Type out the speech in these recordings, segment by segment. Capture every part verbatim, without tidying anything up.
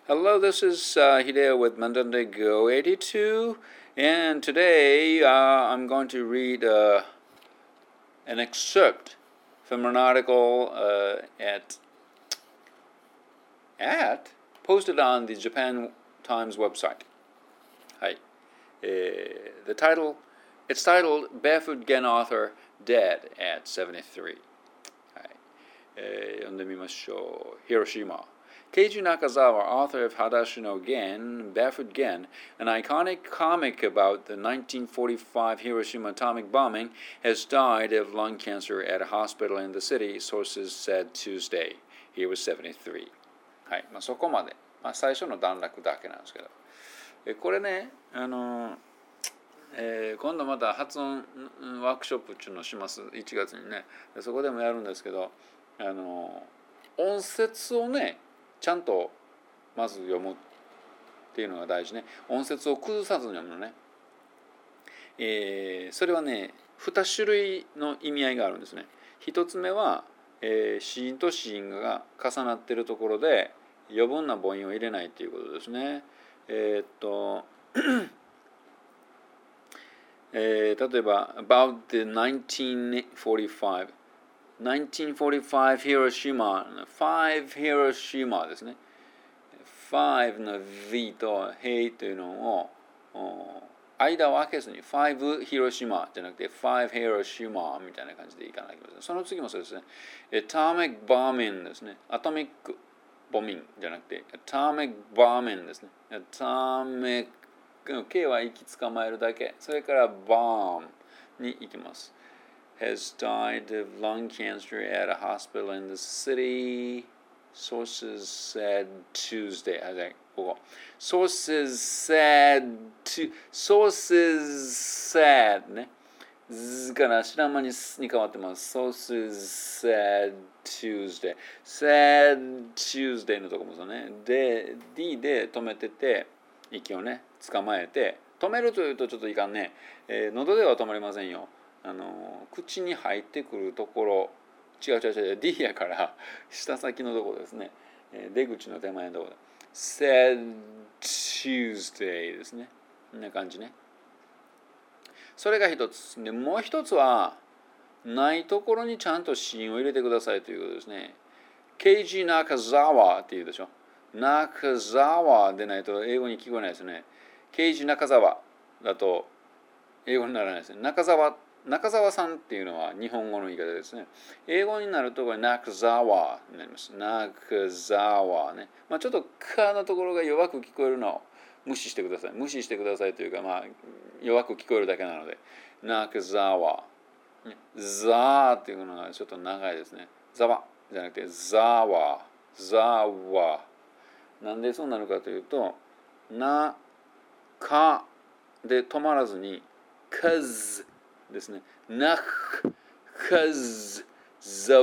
Hello, this is uh, Hideo with Mandanda Go eighty-two, and today uh, I'm going to read uh, an excerpt from an article uh, at at posted on the Japan Times website. Hi, uh, the title it's titled "Barefoot Gen Author Dead at seventy-three." はい、えー、読んでみましょう。Hiroshima.Keiji Nakazawa, author of Hadashi no Gen, Barefoot Gen, an iconic comic about the nineteen forty-five Hiroshima atomic bombing, has died of lung cancer at a hospital in the city, sources said Tuesday. He was seventy-three. はい、まあ、そこまで、まあ、最初の段落だけなんですけど、えこれね、あのえー、今度また発音ワークショップっていうのをします、いちがつにね。そこでもやるんですけど、あの音節をねちゃんとまず読むっていうのが大事ね。音節を崩さずに読むのね。えー、それはねに種類の意味合いがあるんですね。一つ目は、えー、子音と子音が重なっているところで余分な母音を入れないということですね。えー、っとえー、例えば about the nineteen forty-five nineteen forty-five Hiroshima five Hiroshima ですね。five の V と Hey というのを間を空けずに five Hiroshima じゃなくて five Hiroshima みたいな感じでいかなきゃいけません。その次もそうですね。Atomic bombing ですね。アトミックボミンじゃなくて Atomic bombing ですね。Atomic K は息捕まえるだけ。それから bomb に行きます。has died of lung cancer at a hospital in the city. Sources said Tuesday. あ、じゃあここ。Sources said to Sources said ね。ずから白間にに変わってます。Sources said Tuesday. Said Tuesday のとこもそうね。で、D で止めてて、息をね、捕まえて、止めるというとちょっといかんね。えー、喉では止まりませんよ。あの口に入ってくるところ違う違う違う D やから下先のところですね、えー、出口の手前のところ said Tuesday ですね。こんな感じね。それが一つで、もう一つはないところにちゃんと子音を入れてくださいということですね。ケイジ・ナカザワっていうでしょ。ナカザワでないと英語に聞こえないですね。ケイジ・ナカザワだと英語にならないですね。中澤中澤さんっていうのは日本語の言い方ですね。英語になるとこれ中澤になります。中澤ね。まあちょっとかのところが弱く聞こえるのを無視してください。無視してくださいというかまあ弱く聞こえるだけなので中澤。ザーっていうのがちょっと長いですね。ザワじゃなくてザワザワ。なんでそうなるかというとなかで止まらずにcause ですね。なく cause ザ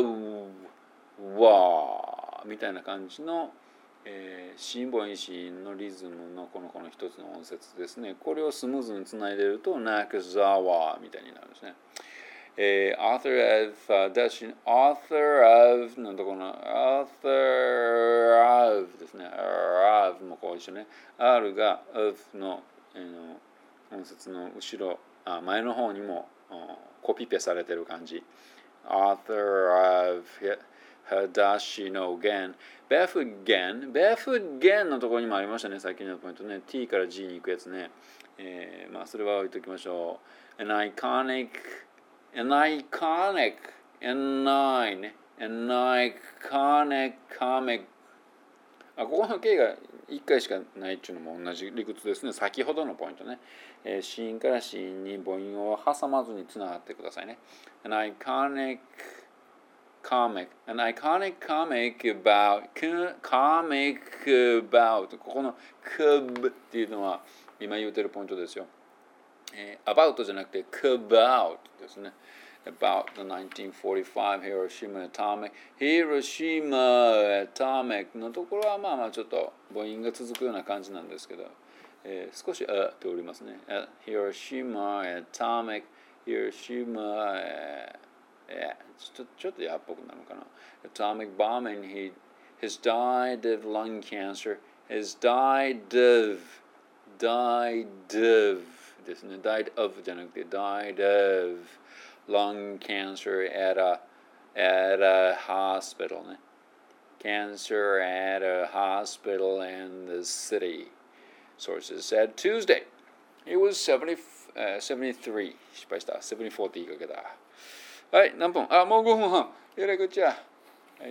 ワみたいな感じの、えー、子音母音子音のリズムのこのこの一つの音節ですね。これをスムーズにつないでいるとなくザワみたいになるんですね。えー、author of、uh, Dutch author of のところの author of ですね。of もこう一緒ね。R が of の、えー、の音節の後ろあ前の方にもコピペされてる感じ。Author of Hadashi no Gen Barefoot Gen Barefoot Gen のところにもありましたね。さっきのポイントね。T から G に行くやつね。えー、まあそれは置いときましょう。An iconic An iconic N ナイン ね。An iconic comic あここの K がいっかいしかないっていうのも同じ理屈ですね。先ほどのポイントね。えー、子音から子音に母音を挟まずにつながってくださいね。An iconic comic An iconic comic about comic about ここの cub っていうのは今言うてるポイントですよ。えー、about じゃなくて about ですね。about the nineteen forty-five Hiroshima atomic Hiroshima atomic のところはまあまあちょっと母音が続くような感じなんですけど、えー、少しあっておりますね。Hiroshima atomic Hiroshima、えー、ちょっとちょっとやっぽくなるのかな。Atomic bombing he has died of lung cancer is died of died of ですね died of じゃなくて died of lung cancer at a at a hospital ね cancer at a hospital in the city sources said Tuesday it was seventy, uh, seventy-three 失敗したセブンティーフォーって言いかけたはい何分あもうごふんはんえらいこっちゃはい、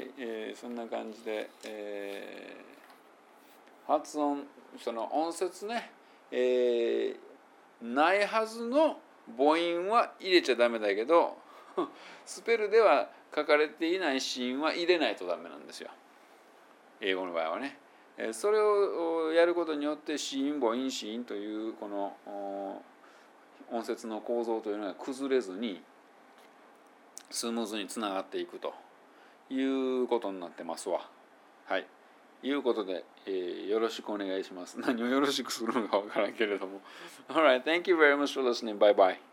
えー、そんな感じで、えー、発音その音節ね、えー、ないはずの母音は入れちゃダメだけどスペルでは書かれていない子音は入れないとダメなんですよ英語の場合はねそれをやることによって子音母音子音というこの音節の構造というのが崩れずにスムーズにつながっていくということになってますわはいいうことで、えー、よろしくお願いします何をよろしくするのかわからんけれども Alright, thank you very much for listening. Bye bye